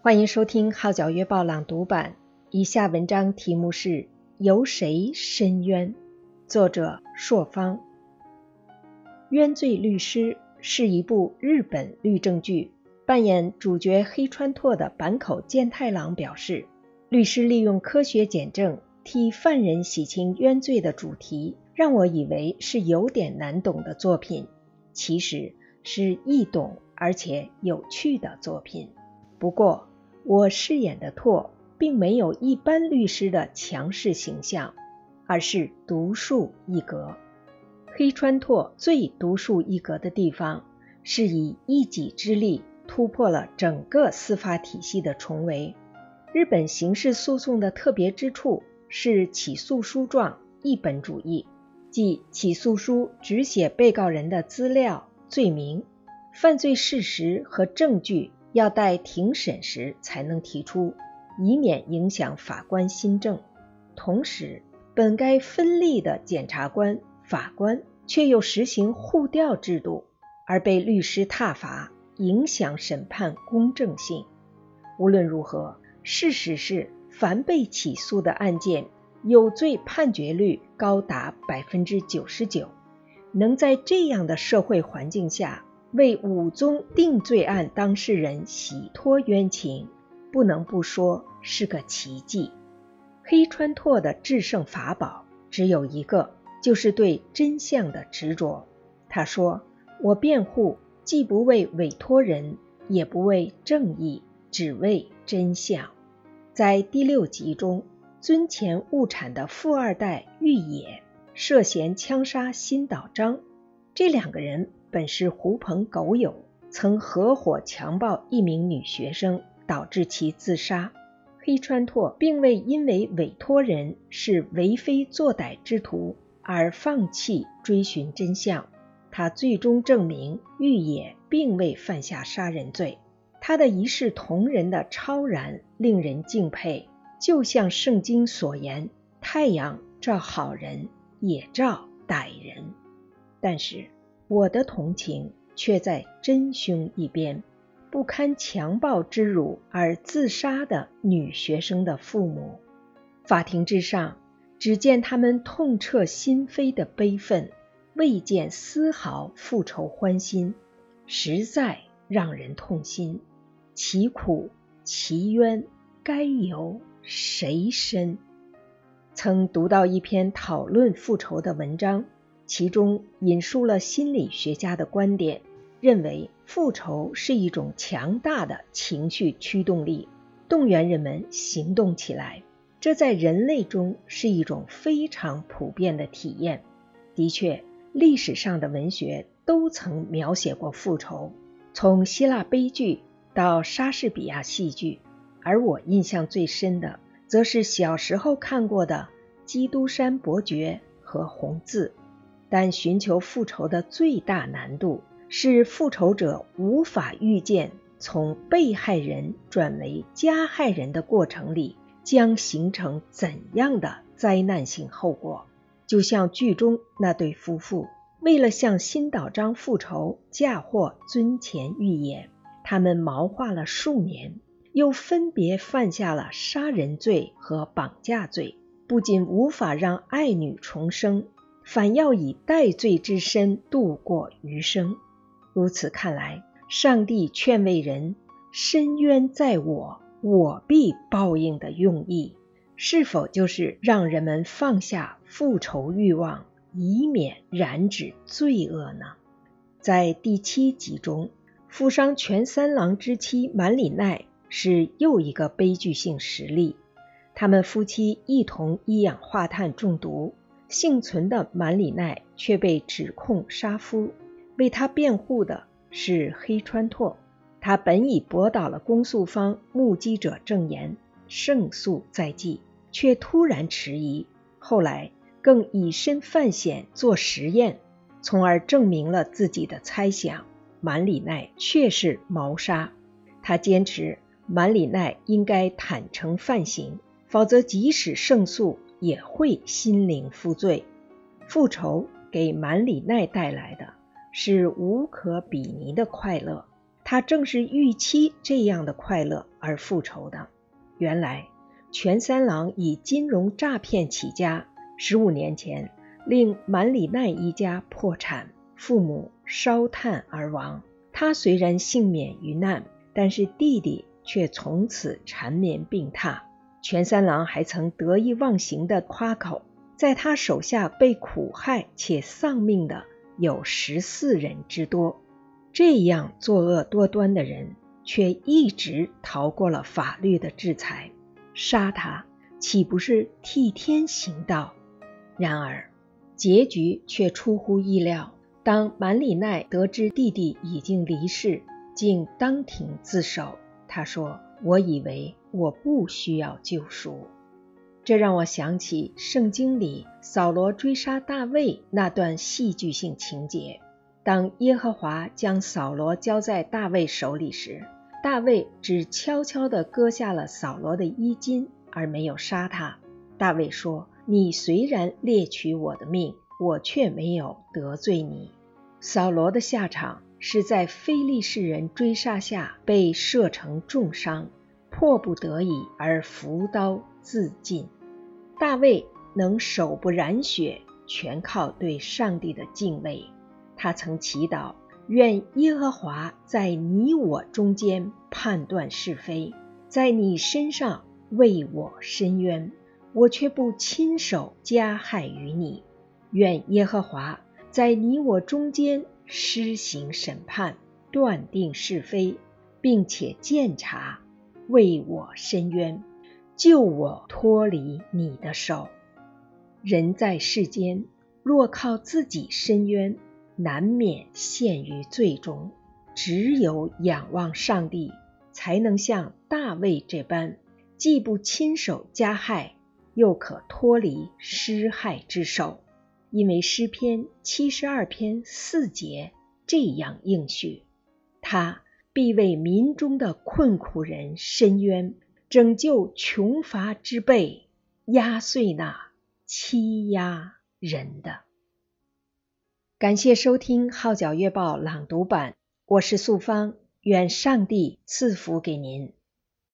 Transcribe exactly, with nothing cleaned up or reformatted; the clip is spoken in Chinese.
欢迎收听号角月报朗读版，以下文章题目是由谁申冤，作者朔方。冤罪律师是一部日本律政剧，扮演主角黑川拓的坂口健太郎表示，律师利用科学检证替犯人洗清冤罪的主题，让我以为是有点难懂的作品，其实是易懂而且有趣的作品。不过我饰演的拓并没有一般律师的强势形象，而是独树一格。黑川拓最独树一格的地方，是以一己之力突破了整个司法体系的重围。日本刑事诉讼的特别之处是起诉书状一本主义，即起诉书只写被告人的资料、罪名，犯罪事实和证据要待庭审时才能提出，以免影响法官心证。同时，本该分立的检察官、法官却又实行互调制度，而被律师挞伐，影响审判公正性。无论如何，事实是凡被起诉的案件，有罪判决率高达 百分之九十九。 能在这样的社会环境下为五宗定罪案当事人洗脱冤情，不能不说是个奇迹。黑川拓的制胜法宝只有一个，就是对真相的执着。他说，我辩护既不为委托人，也不为正义，只为真相。在第六集中，尊前误产的富二代玉野涉嫌枪杀新岛章，这两个人本是狐朋狗友，曾合伙强暴一名女学生，导致其自杀。黑川拓并未因为委托人是为非作歹之徒而放弃追寻真相，他最终证明玉野并未犯下杀人罪。他的一视同仁的超然令人敬佩，就像圣经所言，太阳照好人也照歹人。但是我的同情却在真凶一边，不堪强暴之辱而自杀的女学生的父母。法庭之上，只见他们痛彻心扉的悲愤，未见丝毫复仇欢心，实在让人痛心。其苦其冤，该由谁申？曾读到一篇讨论复仇的文章，其中引述了心理学家的观点，认为复仇是一种强大的情绪驱动力，动员人们行动起来。这在人类中是一种非常普遍的体验。的确，历史上的文学都曾描写过复仇，从希腊悲剧到莎士比亚戏剧，而我印象最深的，则是小时候看过的《基督山伯爵》和《红字》。但寻求复仇的最大难度，是复仇者无法预见从被害人转为加害人的过程里将形成怎样的灾难性后果。就像剧中那对夫妇，为了向新岛章复仇，嫁祸尊前玉野，他们谋划了数年，又分别犯下了杀人罪和绑架罪，不仅无法让爱女重生，反要以代罪之身度过余生。如此看来，上帝劝慰人申冤在我，我必报应的用意，是否就是让人们放下复仇欲望，以免染指罪恶呢？在第七集中，富商全三郎之妻满里奈是又一个悲剧性实例。他们夫妻一同一氧化碳中毒，幸存的满里奈却被指控杀夫。为他辩护的是黑川拓，他本已驳倒了公诉方目击者证言，胜诉在即，却突然迟疑，后来更以身犯险做实验，从而证明了自己的猜想，满里奈确是谋杀。他坚持满里奈应该坦诚犯行，否则即使胜诉也会心灵负罪。复仇给满里奈带来的是无可比拟的快乐， 他正是预期这样的快乐而复仇的。原来全三郎以金融诈骗起家，十五年前令满里奈一家破产，父母烧炭而亡。他虽然幸免于难，但是弟弟却从此缠绵病榻。全三郎还曾得意忘形地夸口，在他手下被苦害且丧命的有十四人之多。这样作恶多端的人，却一直逃过了法律的制裁，杀他岂不是替天行道？然而结局却出乎意料，当满里奈得知弟弟已经离世，竟当庭自首。他说，我以为我不需要救赎。这让我想起圣经里扫罗追杀大卫那段戏剧性情节。当耶和华将扫罗交在大卫手里时，大卫只悄悄地割下了扫罗的衣襟，而没有杀他。大卫说，你虽然猎取我的命，我却没有得罪你。扫罗的下场是在非利士人追杀下被射成重伤，迫不得已而扶刀自尽。大卫能手不染血，全靠对上帝的敬畏。他曾祈祷，愿耶和华在你我中间判断是非，在你身上为我伸冤，我却不亲手加害于你。愿耶和华在你我中间施行审判，断定是非，并且鉴察，为我伸冤，救我脱离你的手。人在世间，若靠自己伸冤，难免陷于罪中。只有仰望上帝，才能像大卫这般，既不亲手加害，又可脱离施害之手。因为诗篇七十二篇四节这样应许，他必为民中的困苦人伸冤，拯救穷乏之辈，压碎那欺压人的。感谢收听号角月报朗读版，我是素芳，愿上帝赐福给您。